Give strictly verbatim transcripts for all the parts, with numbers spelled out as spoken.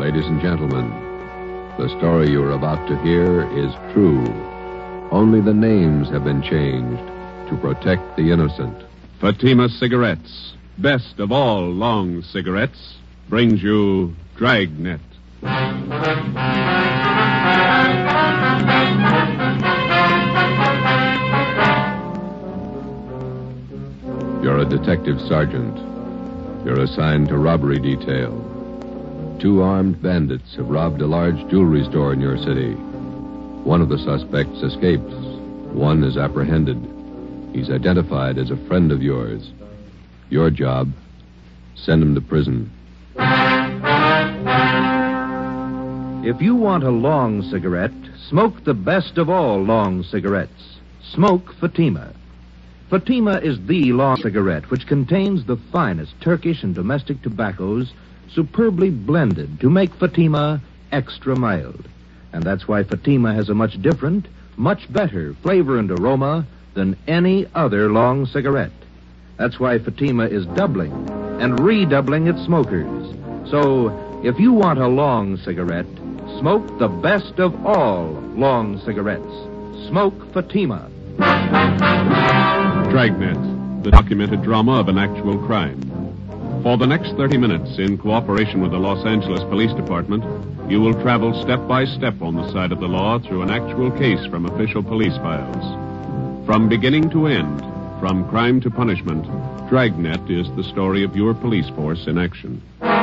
Ladies and gentlemen, the story you are about to hear is true. Only the names have been changed to protect the innocent. Fatima Cigarettes, best of all long cigarettes, brings you Dragnet. You're a detective sergeant. You're assigned to robbery detail. Two armed bandits have robbed a large jewelry store in your city. One of the suspects escapes. One is apprehended. He's identified as a friend of yours. Your job, send him to prison. If you want a long cigarette, smoke the best of all long cigarettes. Smoke Fatima. Fatima is the long cigarette which contains the finest Turkish and domestic tobaccos superbly blended to make Fatima extra mild. And that's why Fatima has a much different, much better flavor and aroma than any other long cigarette. That's why Fatima is doubling and redoubling its smokers. So, if you want a long cigarette, smoke the best of all long cigarettes. Smoke Fatima. Dragnet, the documented drama of an actual crime. For the next thirty minutes, in cooperation with the Los Angeles Police Department, you will travel step by step on the side of the law through an actual case from official police files. From beginning to end, from crime to punishment, Dragnet is the story of your police force in action.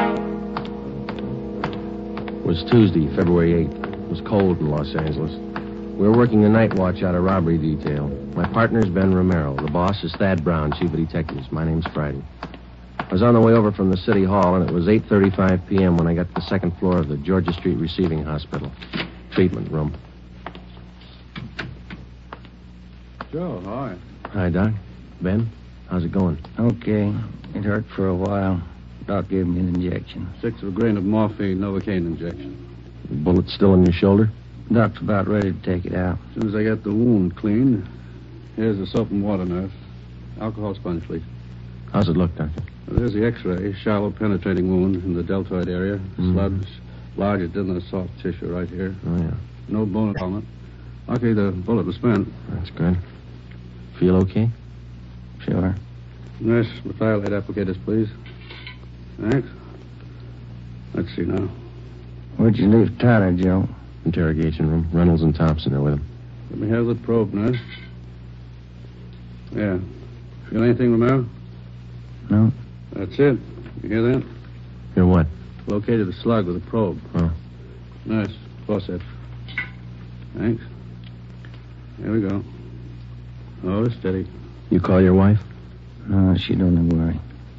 It was Tuesday, February eighth. It was cold in Los Angeles. We were working the night watch out of robbery detail. My partner's Ben Romero. The boss is Thad Brown, chief of detectives. My name's Friday. I was on the way over from the city hall, and it was eight thirty-five p.m. when I got to the second floor of the Georgia Street Receiving Hospital. Treatment room. Joe, hi. Hi, Doc. Ben, how's it going? Okay. It hurt for a while. Doc gave me an injection. Six of a grain of morphine, Novocaine injection. The bullet's still in your shoulder? Doc's about ready to take it out. As soon as I get the wound cleaned, here's the soap and water, nurse. Alcohol sponge, please. How's it look, Doctor? Well, there's the x-ray. Shallow penetrating wound in the deltoid area. Mm. Sludge, larger than the soft tissue right here. Oh, yeah. No bone involvement. Luckily, the bullet was spent. That's good. Feel okay? Sure. Nurse, methylate applicators, please. Thanks. Let's see now. Where'd you leave Tyler, Joe? Interrogation room. Reynolds and Thompson are with him. Let me have the probe, nurse. Yeah. Feel anything, Romero? No. That's it. You hear that? Hear what? Located the slug with a probe. Oh. Nice. Faucet. Thanks. Here we go. Oh, steady. You call your wife? No, she don't worry.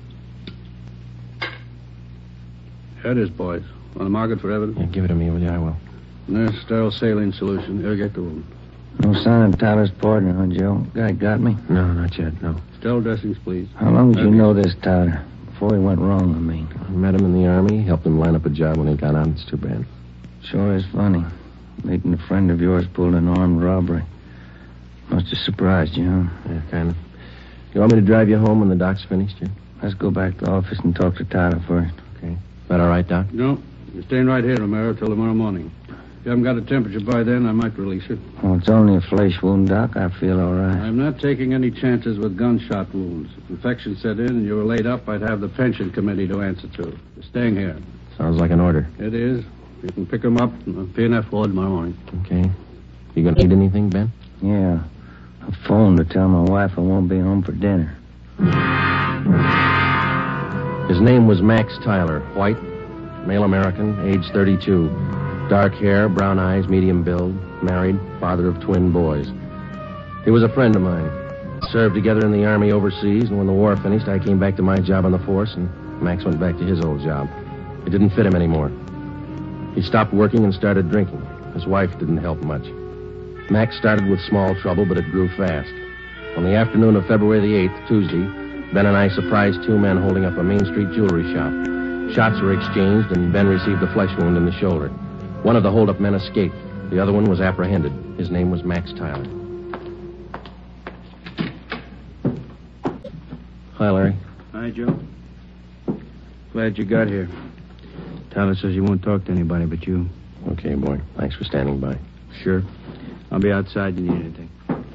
Here it is, boys. On the market for evidence? Yeah, give it to me, will you? I will. Nurse, sterile saline solution. Irrigate the wound. No sign of Tyler's partner, huh, Joe? Guy got me? No, not yet, no. Sterile dressings, please. How long did you Okay. know this Tyler? Before he went wrong, I mean. I met him in the Army, helped him line up a job when he got out. It's too bad. Sure is funny. Meeting a friend of yours pulled an armed robbery. Must have surprised you, huh? Yeah, kind of. You want me to drive you home when the doc's finished, Jim? Let's go back to the office and talk to Tyler first. Okay. Is that all right, Doc? No. You're staying right here, Romero, till tomorrow morning. If you haven't got a temperature by then, I might release you. Oh, it's only a flesh wound, Doc. I feel all right. I'm not taking any chances with gunshot wounds. If infection set in and you were laid up, I'd have the pension committee to answer to. You're staying here. Sounds like an order. It is. You can pick them up in the P and F ward tomorrow morning. Okay. You gonna need anything, Ben? Yeah. I phoned to tell my wife I won't be home for dinner. His name was Max Tyler. White, male American, age thirty-two. Dark hair, brown eyes, medium build. Married, father of twin boys. He was a friend of mine. Served together in the Army overseas, and when the war finished, I came back to my job on the force, and Max went back to his old job. It didn't fit him anymore. He stopped working and started drinking. His wife didn't help much. Max started with small trouble, but it grew fast. On the afternoon of February the eighth, Tuesday, Ben and I surprised two men holding up a Main Street jewelry shop. Shots were exchanged, and Ben received a flesh wound in the shoulder. One of the hold-up men escaped. The other one was apprehended. His name was Max Tyler. Hi, Larry. Hi, Joe. Glad you got here. Tyler says he won't talk to anybody but you. Okay, boy. Thanks for standing by. Sure. I'll be outside if you need anything.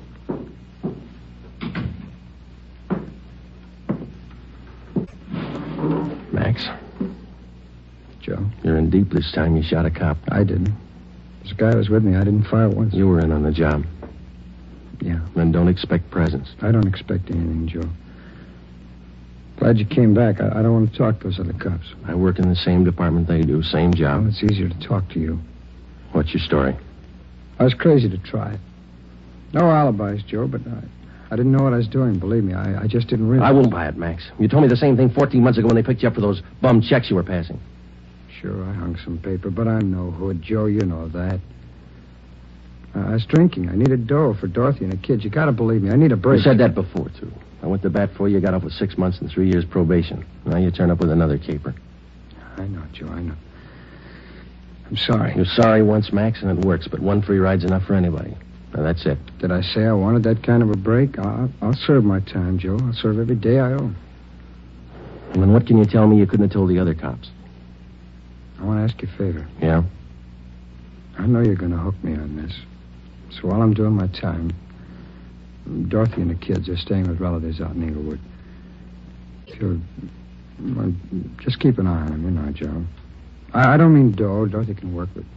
Max, Joe, you're in deep this time. You shot a cop. I didn't. This guy was with me. I didn't fire once. You were in on the job. Yeah. Then don't expect presents. I don't expect anything, Joe. Glad you came back. I, I don't want to talk to those other cops. I work in the same department they do, same job. Well, it's easier to talk to you. What's your story? I was crazy to try it. No alibis, Joe, but I, I didn't know what I was doing. Believe me, I, I just didn't realize. I won't buy it, Max. You told me the same thing fourteen months ago when they picked you up for those bum checks you were passing. Sure, I hung some paper, but I'm no hood, Joe. You know that. Uh, I was drinking. I needed dough for Dorothy and the kids. You gotta believe me. I need a break. You said that before, too. I went to bat for you. You got off with six months and three years probation. Now you turn up with another caper. I know, Joe, I know. I'm sorry. You're sorry once, Max, and it works, but one free ride's enough for anybody. Now, that's it. Did I say I wanted that kind of a break? I'll, I'll serve my time, Joe. I'll serve every day I owe. And then what can you tell me you couldn't have told the other cops? I want to ask you a favor. Yeah? I know you're going to hook me on this. So while I'm doing my time, Dorothy and the kids are staying with relatives out in Inglewood. If you'll, well, just keep an eye on them, you know, Joe. I, I don't mean dough. Dorothy can work with.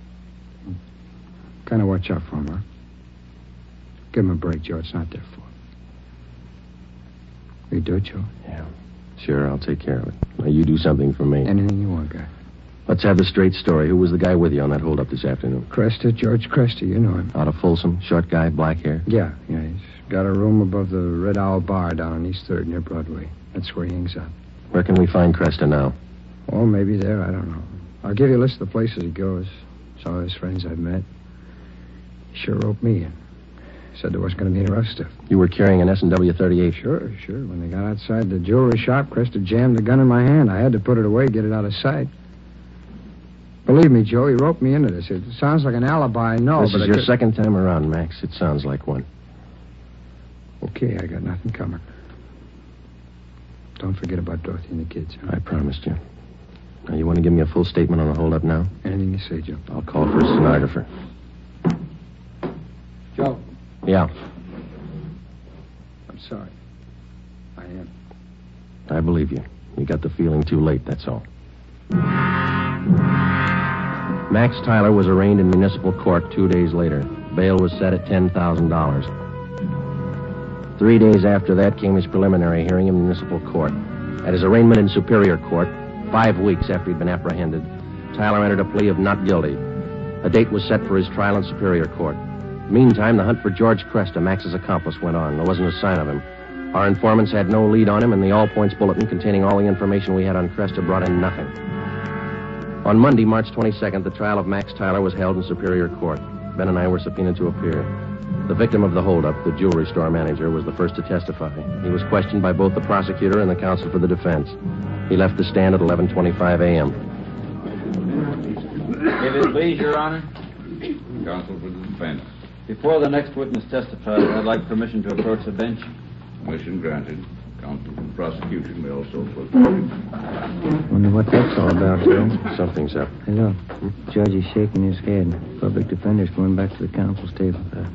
Kind of watch out for them, huh? Give them a break, Joe. It's not their fault. Will you do it, Joe? Yeah. Sure, I'll take care of it. Now, you do something for me. Anything you want, guy. Let's have the straight story. Who was the guy with you on that holdup this afternoon? Cresta, George Cresta. You know him. Out of Folsom, short guy, black hair? Yeah, yeah. He's got a room above the Red Owl Bar down on East third near Broadway. That's where he hangs out. Where can we find Cresta now? Oh, maybe there. I don't know. I'll give you a list of the places he goes. Some of his friends I've met. He sure roped me in. Said there wasn't going to be any rough stuff. You were carrying an S and W thirty-eight? Sure, sure. When they got outside the jewelry shop, Cresta jammed the gun in my hand. I had to put it away, get it out of sight. Believe me, Joe, he roped me into this. It sounds like an alibi, I know, this but is I your could... second time around, Max. It sounds like one. Okay, I got nothing coming. Don't forget about Dorothy and the kids. Huh? I promised you. Now, you want to give me a full statement on the holdup now? Anything you say, Joe. I'll call for a stenographer. Joe. Yeah. I'm sorry. I am. I believe you. You got the feeling too late, that's all. Max Tyler was arraigned in municipal court two days later. Bail was set at ten thousand dollars. Three days after that came his preliminary hearing in municipal court. At his arraignment in Superior Court, five weeks after he'd been apprehended, Tyler entered a plea of not guilty. A date was set for his trial in Superior Court. Meantime, the hunt for George Cresta, Max's accomplice, went on. There wasn't a sign of him. Our informants had no lead on him, and the All Points Bulletin containing all the information we had on Cresta brought in nothing. On Monday, March twenty-second, the trial of Max Tyler was held in Superior Court. Ben and I were subpoenaed to appear. The victim of the holdup, the jewelry store manager, was the first to testify. He was questioned by both the prosecutor and the counsel for the defense. He left the stand at eleven twenty-five a.m. If it please, Your Honor. Counsel for the defense. Before the next witness testifies, I'd like permission to approach the bench. Permission granted. Counsel for the prosecution may also approach. Wonder what that's all about, Joe. Something's up. Hello. Hmm? Judge is shaking his head. Public defender's going back to the counsel's table. Uh,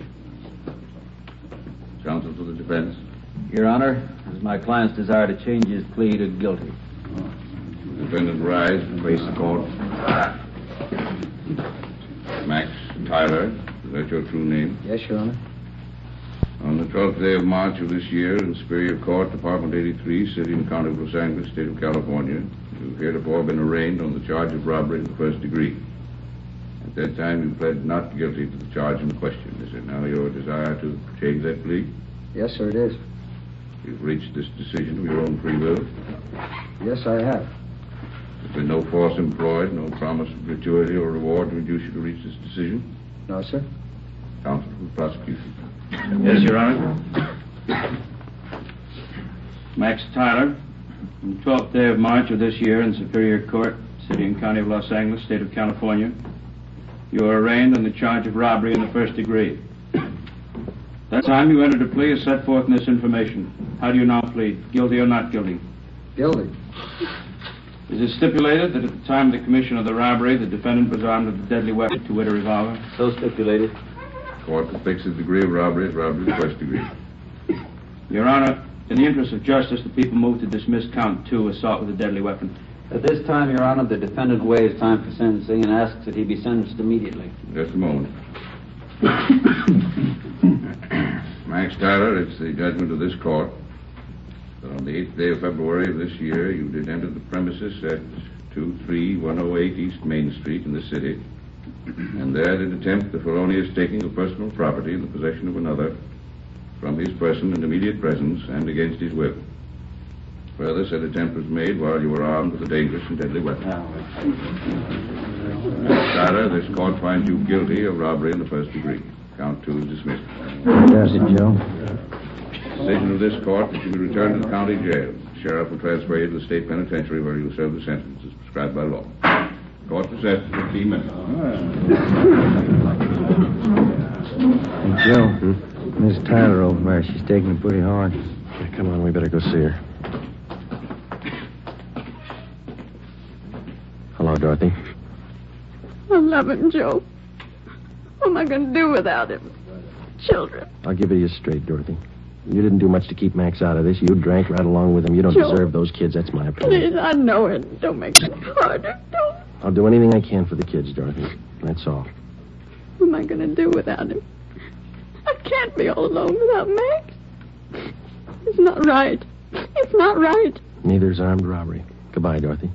Counsel for the defense. Your Honor, it is my client's desire to change his plea to guilty. The defendant rise and face the court. Max Tyler, is that your true name? yes, Your Honor. On the twelfth day of March of this year, in Superior Court, Department eighty-three, City and County of Los Angeles, State of California, you've heretofore been arraigned on the charge of robbery in the first degree. At that time, you pled not guilty to the charge in question. Is it now your desire to change that plea? Yes, sir, it is. You've reached this decision of your own free will. Yes, I have. There's been no force employed, no promise of gratuity or reward to induce you to reach this decision. No, sir. Counsel for the prosecution. Yes, Your Honor. Max Tyler, on the twelfth day of March of this year in Superior Court, City and County of Los Angeles, State of California, you are arraigned on the charge of robbery in the first degree. That time you entered a plea as set forth in this information. How do you now plead? Guilty or not guilty? Guilty. Is it stipulated that at the time of the commission of the robbery, the defendant was armed with a deadly weapon, to wit, a revolver? So stipulated. Court will fix the degree of robbery as robbery of the first degree. Your Honor, in the interest of justice, the people move to dismiss count two, assault with a deadly weapon. At this time, Your Honor, the defendant waives time for sentencing and asks that he be sentenced immediately. Just a moment. Max Tyler, it's the judgment of this court that on the eighth day of February of this year, you did enter the premises at two three one oh eight East Main Street in the city, and there did attempt the felonious taking of personal property in the possession of another from his person and immediate presence and against his will. Further, said attempt was made while you were armed with a dangerous and deadly weapon. Max Tyler, this court finds you guilty of robbery in the first degree. Count two is dismissed. Does it, Joe? Decision of this court that you be returned to the county jail. The sheriff will transfer you to the state penitentiary where you will serve the sentence as prescribed by law. Court recessed for fifteen minutes. Hey, Joe, hmm? Miss Tyler over there, she's taking it pretty hard. Yeah, come on, we better go see her. Hello, Dorothy. I love him, Joe. What am I going to do without him? Children. I'll give it to you straight, Dorothy. You didn't do much to keep Max out of this. You drank right along with him. You don't Joe. deserve those kids. That's my opinion. Please, I know it. Don't make it harder. Don't. I'll do anything I can for the kids, Dorothy. That's all. What am I going to do without him? I can't be all alone without Max. It's not right. It's not right. Neither's armed robbery. Goodbye, Dorothy.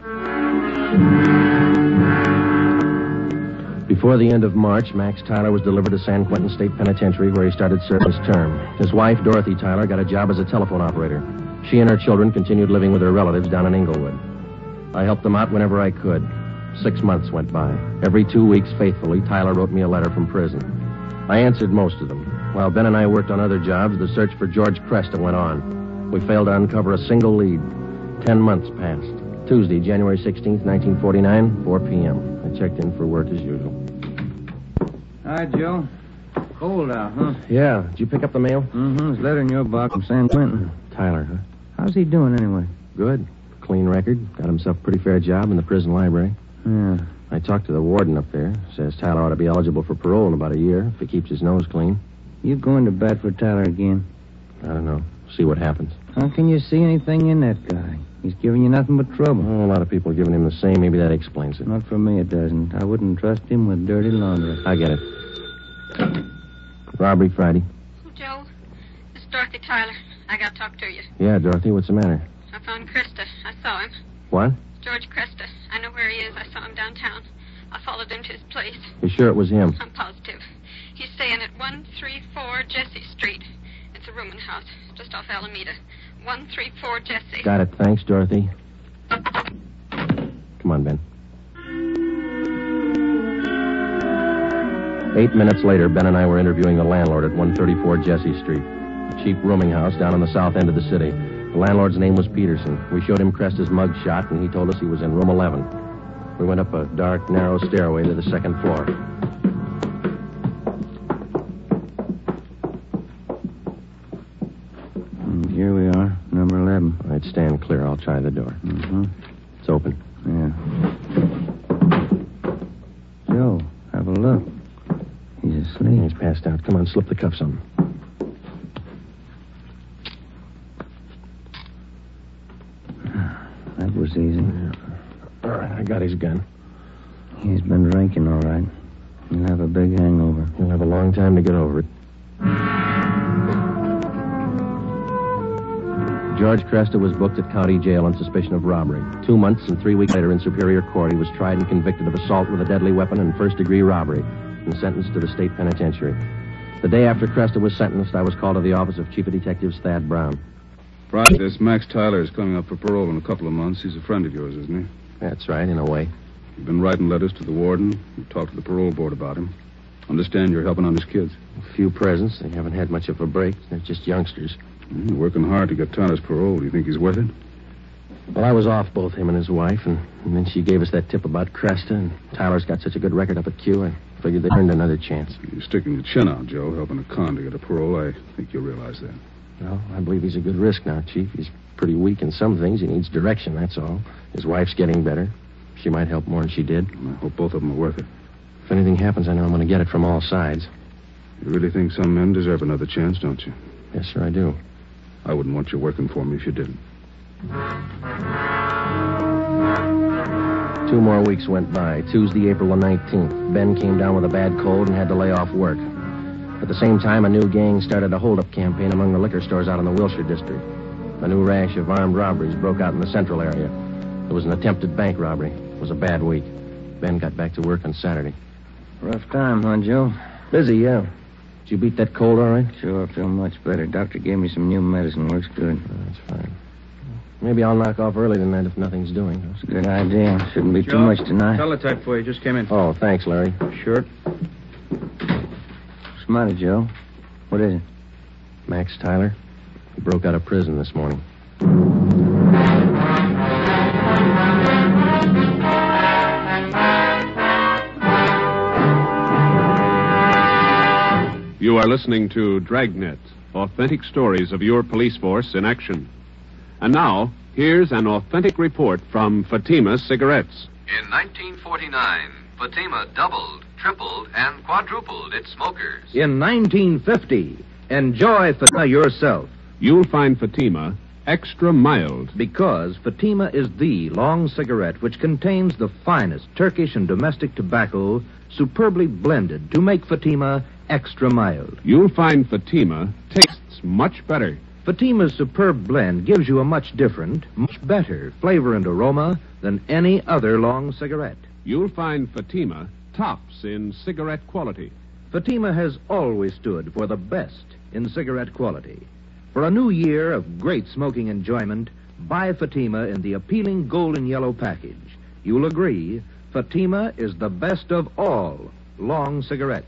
Before the end of March, Max Tyler was delivered to San Quentin State Penitentiary, where he started serving his term. His wife, Dorothy Tyler, got a job as a telephone operator. She and her children continued living with their relatives down in Inglewood. I helped them out whenever I could. Six months went by. Every two weeks, faithfully, Tyler wrote me a letter from prison. I answered most of them. While Ben and I worked on other jobs, the search for George Cresta went on. We failed to uncover a single lead. Ten months passed. Tuesday, January sixteenth, nineteen forty-nine, four p.m. I checked in for work as usual. Hi, Joe. Cold out, huh? Yeah. Did you pick up the mail? Mm-hmm. There's a letter in your box from San Quentin. Tyler, huh? How's he doing, anyway? Good. Clean record. Got himself a pretty fair job in the prison library. Yeah. I talked to the warden up there. Says Tyler ought to be eligible for parole in about a year if he keeps his nose clean. You going to bat for Tyler again? I don't know. See what happens. How can you see anything in that guy? He's giving you nothing but trouble. Oh, a lot of people are giving him the same. Maybe that explains it. Not for me, it doesn't. I wouldn't trust him with dirty laundry. I get it. Robbery Friday. Oh, Joe, it's Dorothy Tyler. I got to talk to you. Yeah, Dorothy, what's the matter? I found Cresta. I saw him. What? George Cresta. I know where he is. I saw him downtown. I followed him to his place. You sure it was him? I'm positive. He's staying at one three four Jesse Street. It's a rooming house just off Alameda. one three four Jesse. Got it. Thanks, Dorothy. Come on, Ben. Eight minutes later, Ben and I were interviewing the landlord at one thirty-four Jesse Street, a cheap rooming house down on the south end of the city. The landlord's name was Peterson. We showed him Cresta's mug shot, and he told us he was in room eleven. We went up a dark, narrow stairway to the second floor. And here we are, number eleven. All right, stand clear. I'll try the door. Mm-hmm. It's open. Yeah. Joe, have a look. He's asleep. He's passed out. Come on, slip the cuffs on him. That was easy. Yeah. All right, I got his gun. He's been drinking, all right. He'll have a big hangover. He'll have a long time to get over it. George Cresta was booked at county jail on suspicion of robbery. Two months and three weeks later in Superior Court, he was tried and convicted of assault with a deadly weapon and first-degree robbery and sentenced to the state penitentiary. The day after Cresta was sentenced, I was called to the office of Chief of Detectives Thad Brown. Friday, this Max Tyler is coming up for parole in a couple of months. He's a friend of yours, isn't he? That's right, in a way. You've been writing letters to the warden. You've talked to the parole board about him. Understand you're helping on his kids. A few presents. They haven't had much of a break. They're just youngsters. Mm, working hard to get Tyler's parole. Do you think he's worth it? Well, I was off both him and his wife, and, and then she gave us that tip about Cresta, and Tyler's got such a good record up at Q, I figured they earned another chance. You're sticking your chin out, Joe, helping a con to get a parole. I think you realize that. Well, I believe he's a good risk now, Chief. He's pretty weak in some things. He needs direction, that's all. His wife's getting better. She might help more than she did. I hope both of them are worth it. If anything happens, I know I'm going to get it from all sides. You really think some men deserve another chance, don't you? Yes, sir, I do. I wouldn't want you working for me if you didn't. Two more weeks went by. Tuesday, April the nineteenth. Ben came down with a bad cold and had to lay off work. At the same time, a new gang started a hold-up campaign among the liquor stores out in the Wilshire district. A new rash of armed robberies broke out in the central area. There was an attempted bank robbery. It was a bad week. Ben got back to work on Saturday. Rough time, huh, Joe? Busy, yeah. Did you beat that cold all right? Sure, I feel much better. Doctor gave me some new medicine. Works good. Oh, that's fine. Maybe I'll knock off early tonight if nothing's doing. That's a good idea. Shouldn't be Joe, too much tonight. Teletype for you. Just came in. Oh, thanks, Larry. Sure. What's the matter, Joe? What is it? Max Tyler. He broke out of prison this morning. You are listening to Dragnet, authentic stories of your police force in action. And now, here's an authentic report from Fatima Cigarettes. In nineteen forty-nine, Fatima doubled, tripled, and quadrupled its smokers. In nineteen fifty, enjoy Fatima yourself. You'll find Fatima extra mild. Because Fatima is the long cigarette which contains the finest Turkish and domestic tobacco superbly blended to make Fatima extra mild. You'll find Fatima tastes much better. Fatima's superb blend gives you a much different, much better flavor and aroma than any other long cigarette. You'll find Fatima tops in cigarette quality. Fatima has always stood for the best in cigarette quality. For a new year of great smoking enjoyment, buy Fatima in the appealing golden yellow package. You'll agree, Fatima is the best of all long cigarettes.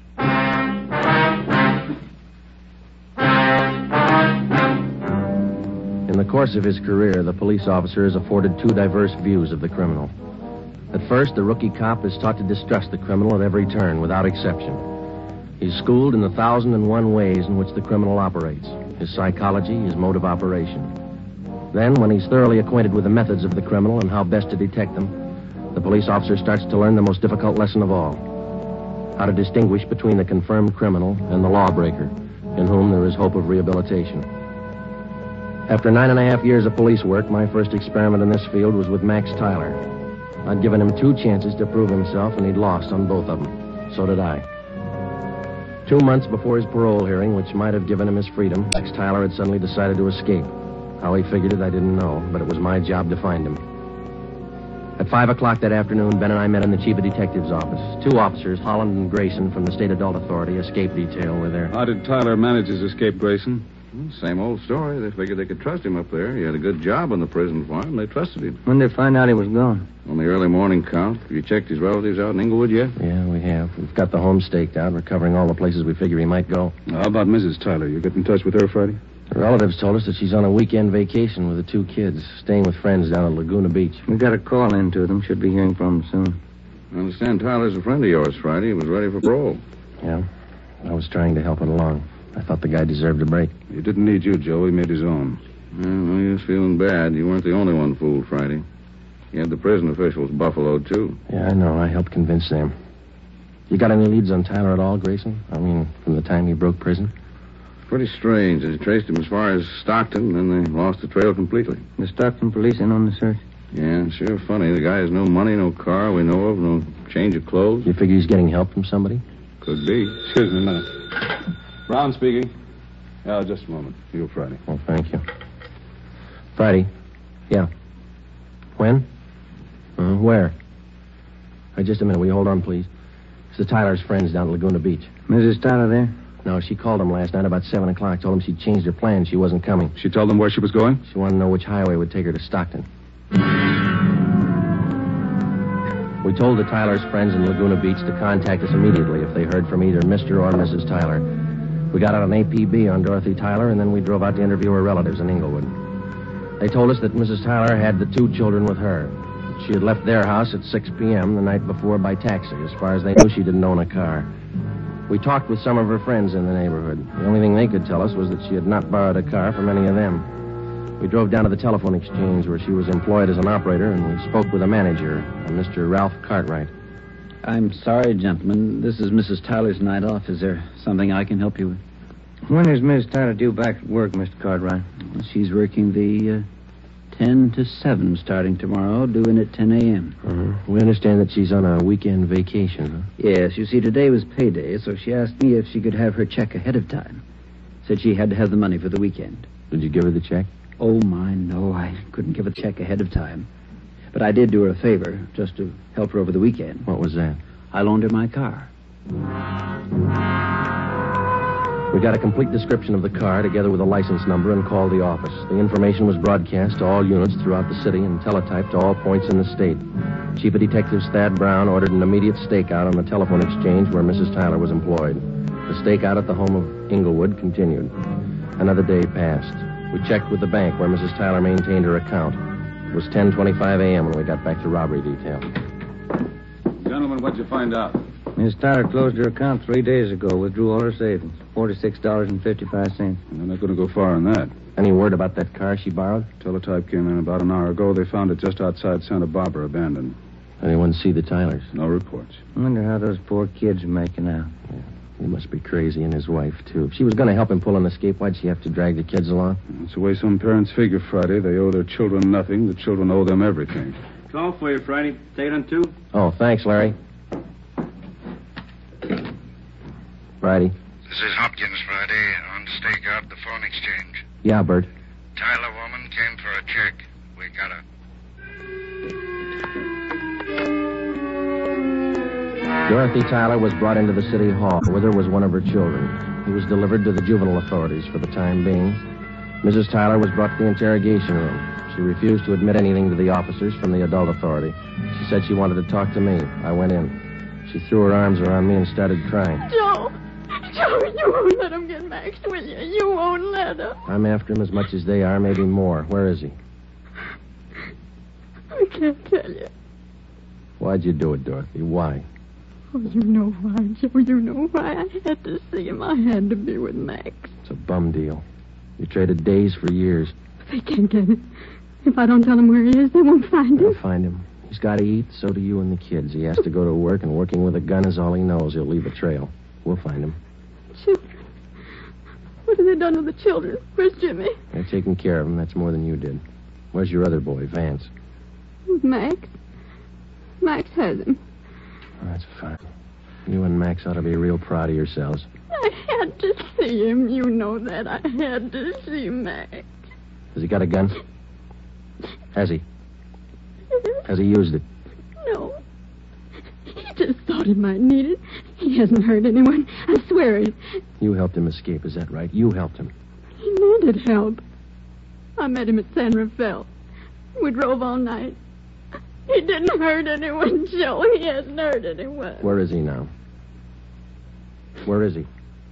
In the course of his career, the police officer is afforded two diverse views of the criminal. At first, the rookie cop is taught to distrust the criminal at every turn, without exception. He's schooled in the thousand and one ways in which the criminal operates, his psychology, his mode of operation. Then, when he's thoroughly acquainted with the methods of the criminal and how best to detect them, the police officer starts to learn the most difficult lesson of all: how to distinguish between the confirmed criminal and the lawbreaker, in whom there is hope of rehabilitation. After nine and a half years of police work, my first experiment in this field was with Max Tyler. I'd given him two chances to prove himself, and he'd lost on both of them. So did I. Two months before his parole hearing, which might have given him his freedom, Max Tyler had suddenly decided to escape. How he figured it, I didn't know, but it was my job to find him. At five o'clock that afternoon, Ben and I met in the chief of detective's office. Two officers, Holland and Grayson, from the State Adult Authority, escape detail, were there. How did Tyler manage his escape, Grayson? Same old story. They figured they could trust him up there. He had a good job on the prison farm. They trusted him. When did they find out he was gone? On the early morning count. Have you checked his relatives out in Inglewood yet? Yeah, we have. We've got the home staked out. We're covering all the places we figure he might go. How about Missus Tyler? You get in touch with her Friday? Her relatives told us that she's on a weekend vacation with the two kids, staying with friends down at Laguna Beach. We got a call in to them. Should be hearing from them soon. I understand Tyler's a friend of yours, Friday. He was ready for parole. Yeah. I was trying to help it along. I thought the guy deserved a break. He didn't need you, Joe. He made his own. Yeah, well, he was feeling bad. You weren't the only one fooled, Friday. You had the prison officials buffaloed, too. Yeah, I know. I helped convince them. You got any leads on Tyler at all, Grayson? I mean, from the time he broke prison? Pretty strange. They traced him as far as Stockton, and then they lost the trail completely. The Stockton police in on the search? Yeah, sure funny. The guy has no money, no car we know of, no change of clothes. You figure he's getting help from somebody? Could be. Excuse me a minute. Brown speaking. Yeah, just a moment. You, Friday. Oh, thank you. Friday? Yeah. When? Uh, where? Right, just a minute. Will you hold on, please? It's the Tyler's friends down at Laguna Beach. Missus Tyler there? No, she called him last night about seven o'clock. Told him she'd changed her plans. She wasn't coming. She told them where she was going? She wanted to know which highway would take her to Stockton. We told the Tyler's friends in Laguna Beach to contact us immediately if they heard from either Mister or Missus Tyler. We got out an A P B on Dorothy Tyler, and then we drove out to interview her relatives in Inglewood. They told us that Missus Tyler had the two children with her. She had left their house at six p.m. the night before by taxi. As far as they knew, she didn't own a car. We talked with some of her friends in the neighborhood. The only thing they could tell us was that she had not borrowed a car from any of them. We drove down to the telephone exchange where she was employed as an operator, and we spoke with a manager, a Mister Ralph Cartwright. I'm sorry, gentlemen. This is Missus Tyler's night off. Is there something I can help you with? When is Miss Tyler due back at work, Mister Cartwright? Well, she's working the uh, ten to seven starting tomorrow, due in at ten a.m. Uh-huh. We understand that she's on a weekend vacation, huh? Yes, you see, today was payday, so she asked me if she could have her check ahead of time. Said she had to have the money for the weekend. Did you give her the check? Oh, my, no. I couldn't give a check ahead of time. But I did do her a favor, just to help her over the weekend. What was that? I loaned her my car. We got a complete description of the car together with a license number and called the office. The information was broadcast to all units throughout the city and teletyped to all points in the state. Chief of Detectives Thad Brown ordered an immediate stakeout on the telephone exchange where Missus Tyler was employed. The stakeout at the home of Inglewood continued. Another day passed. We checked with the bank where Missus Tyler maintained her account. It was ten twenty-five a.m. when we got back to robbery detail. Gentlemen, what'd you find out? Miss Tyler closed her account three days ago, withdrew all her savings, forty-six dollars and fifty-five cents. And they're not going to go far on that. Any word about that car she borrowed? Teletype came in about an hour ago. They found it just outside Santa Barbara, abandoned. Anyone see the Tylers? No reports. I wonder how those poor kids are making out. Yeah. He must be crazy, and his wife, too. If she was going to help him pull an escape, why'd she have to drag the kids along? That's the way some parents figure, Friday. They owe their children nothing. The children owe them everything. Call for you, Friday. Take it on two. Oh, thanks, Larry. Friday. This is Hopkins, Friday, on stakeout the phone exchange. Yeah, Bert. Tyler woman came for a check. We got her. Dorothy Tyler was brought into the city hall. With her was one of her children. He was delivered to the juvenile authorities for the time being. Missus Tyler was brought to the interrogation room. She refused to admit anything to the officers from the adult authority. She said she wanted to talk to me. I went in. She threw her arms around me and started crying. Joe! Joe, you won't let him get Max, will you? You won't let him. I'm after him as much as they are, maybe more. Where is he? I can't tell you. Why'd you do it, Dorothy? Why? Oh, you know why, Joe. You know why. I had to see him. I had to be with Max. It's a bum deal. You traded days for years. They can't get it. If I don't tell them where he is, they won't find him. They'll find him. He's got to eat, so do you and the kids. He has to go to work, and working with a gun is all he knows. He'll leave a trail. We'll find him. Children. What have they done with the children? Where's Jimmy? They're taking care of him. That's more than you did. Where's your other boy, Vance? Max. Max has him. Oh, that's fine. You and Max ought to be real proud of yourselves. I had to see him. You know that. I had to see Max. Has he got a gun? Has he? Has he used it? No. He just thought he might need it. He hasn't hurt anyone. I swear it. You helped him escape, is that right? You helped him. He needed help. I met him at San Rafael. We drove all night. He didn't hurt anyone, Joe. He hasn't hurt anyone. Where is he now? Where is he?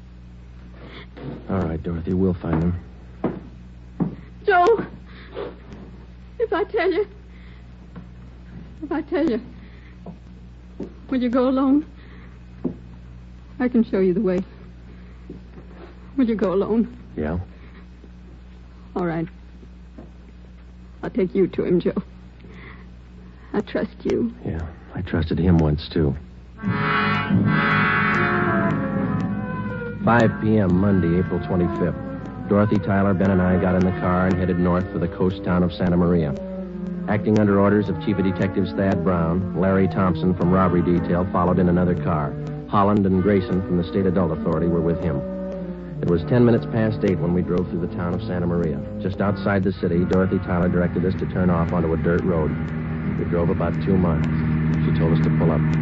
All right, Dorothy, we'll find him. Joe, if I tell you, if I tell you, will you go alone? I can show you the way. Will you go alone? Yeah. All right. I'll take you to him, Joe. I trust you. Yeah, I trusted him once, too. five p.m., Monday, April twenty-fifth. Dorothy Tyler, Ben, and I got in the car and headed north for the coast town of Santa Maria. Acting under orders of Chief of Detectives Thad Brown, Larry Thompson from Robbery Detail followed in another car. Holland and Grayson from the State Adult Authority were with him. It was ten minutes past eight when we drove through the town of Santa Maria. Just outside the city, Dorothy Tyler directed us to turn off onto a dirt road. We drove about two miles. She told us to pull up.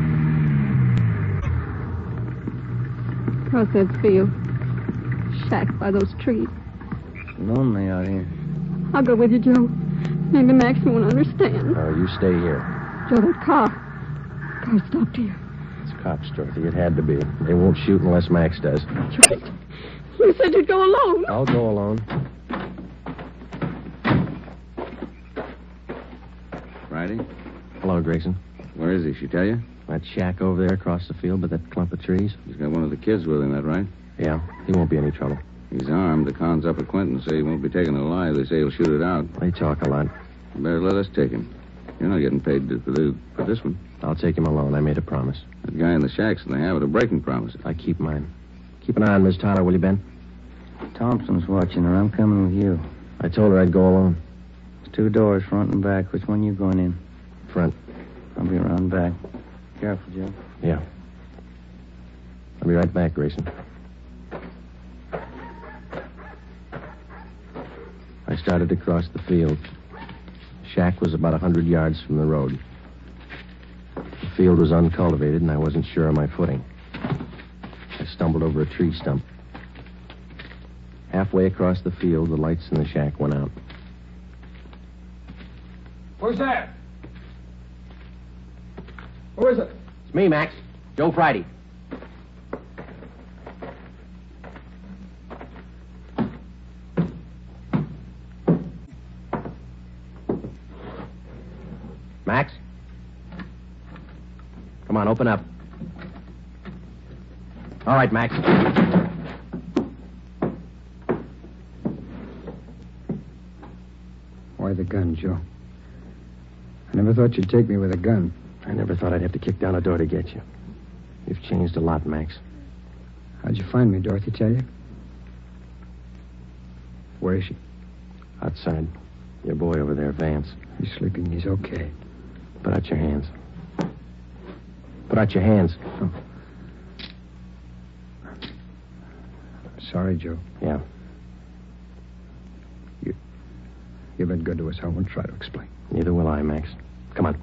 Across that field. Shack by those trees. Lonely out here. I'll go with you, Joe. Maybe Max won't understand. Oh, you stay here. Joe, that car. Car stopped here. It's cops, Dorothy. It had to be. They won't shoot unless Max does. Right. You said you'd go alone. I'll go alone. Friday? Hello, Grayson. Where is he? She tell you? That shack over there across the field by that clump of trees? He's got one of the kids with him, that right? Yeah, he won't be any trouble. He's armed. The cons up at Clinton say he won't be taken alive. They say he'll shoot it out. They talk a lot. You better let us take him. You're not getting paid for, the, for this one. I'll take him alone. I made a promise. That guy in the shack's in the habit of breaking promises. I keep mine. Keep an eye on Miss Tyler, will you, Ben? Thompson's watching her. I'm coming with you. I told her I'd go alone. There's two doors, front and back. Which one you going in? Front. I'll be around back. Careful, Joe. Yeah. I'll be right back, Grayson. I started to cross the field. Shack was about a hundred yards from the road. The field was uncultivated, and I wasn't sure of my footing. I stumbled over a tree stump. Halfway across the field, the lights in the shack went out. Who's that? Who is it? It's me, Max. Joe Friday. Max? Come on, open up. All right, Max. Why the gun, Joe? I never thought you'd take me with a gun. I never thought I'd have to kick down a door to get you. You've changed a lot, Max. How'd you find me, Dorothy tell you? Where is she? Outside. Your boy over there, Vance. He's sleeping. He's okay. Put out your hands. Put out your hands. Oh. Sorry, Joe. Yeah. You, you've been good to us. I won't try to explain. Neither will I, Max. Come on.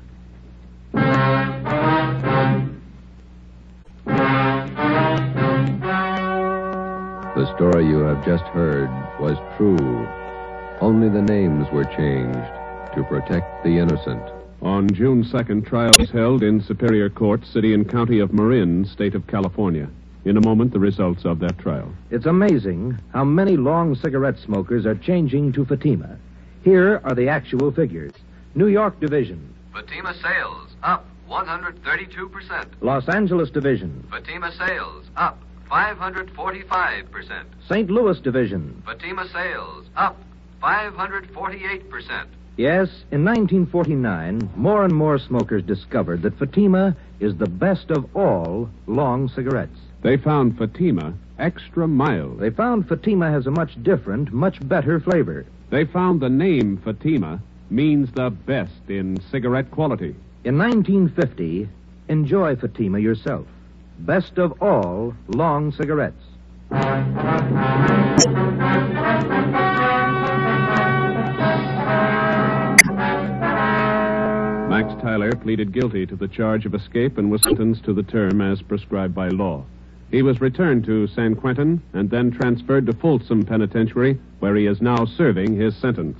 The story you have just heard was true. Only the names were changed to protect the innocent. On June second, trial was held in Superior Court, City and County of Marin, State of California. In a moment, the results of that trial. It's amazing how many long cigarette smokers are changing to Fatima. Here are the actual figures. New York Division. Fatima sales up one hundred thirty-two percent. Los Angeles Division. Fatima sales up five hundred forty-five percent. Saint Louis Division. Fatima sales up five hundred forty-eight percent. Yes, in nineteen forty-nine, more and more smokers discovered that Fatima is the best of all long cigarettes. They found Fatima extra mild. They found Fatima has a much different, much better flavor. They found the name Fatima means the best in cigarette quality. In nineteen fifty, enjoy Fatima yourself. Best of all long cigarettes. Max Tyler pleaded guilty to the charge of escape and was sentenced to the term as prescribed by law. He was returned to San Quentin and then transferred to Folsom Penitentiary, where he is now serving his sentence.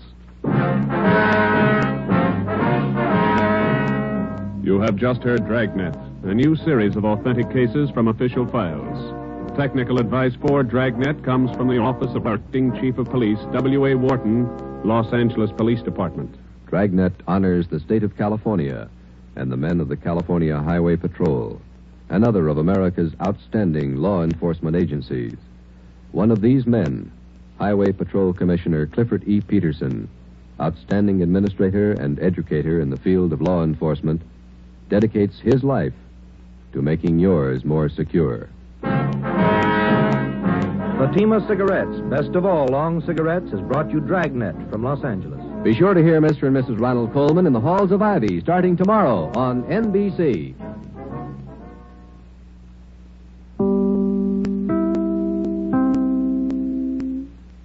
You have just heard Dragnet, a new series of authentic cases from official files. Technical advice for Dragnet comes from the Office of Acting Chief of Police, W A Wharton, Los Angeles Police Department. Dragnet honors the state of California and the men of the California Highway Patrol, another of America's outstanding law enforcement agencies. One of these men, Highway Patrol Commissioner Clifford E. Peterson, outstanding administrator and educator in the field of law enforcement, dedicates his life to making yours more secure. Fatima Cigarettes, best of all long cigarettes, has brought you Dragnet from Los Angeles. Be sure to hear Mister and Missus Ronald Coleman in the halls of Ivy starting tomorrow on N B C.